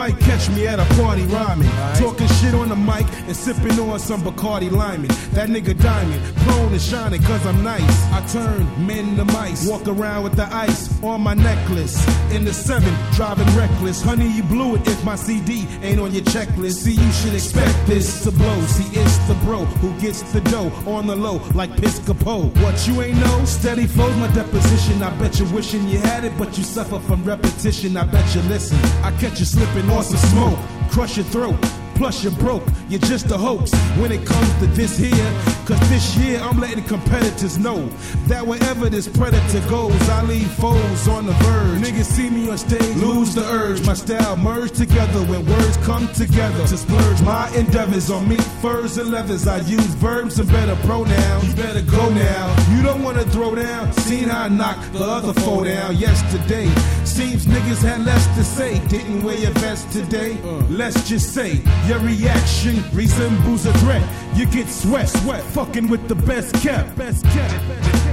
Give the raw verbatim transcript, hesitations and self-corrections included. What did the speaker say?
might catch me at a party rhyming, right. Talking shit on the mic and sipping on some Bacardi Lyman. That nigga diamond, prone and shining cause I'm nice. I turn men to mice, walk around with the ice on my necklace. In the seven, driving reckless. Honey, you blew it if my C D ain't on your checklist. See, you should expect this to blow. See, it's the bro who gets the dough on the low like Piscopo. What you ain't know? Steady flows my deposition. I bet you wishing you had it, but you suffer from repetition. I bet you listen. I catch you slipping on some smoke, crush your throat. Plus you're broke, you're just a hoax when it comes to this here. Cause this year I'm letting competitors know that wherever this predator goes, I leave foes on the verge. Niggas see me on stage, lose the urge. My style merge together when words come together to splurge my endeavors on meat, furs, and leathers. I use verbs and better pronouns. You better go now. You don't wanna throw down. Seen how I knocked the other foe down yesterday. Seems niggas had less to say. Didn't wear your vest today. Uh, let's just say your reaction resembles a threat. You get sweat, sweat, fucking with the best kept, best kept.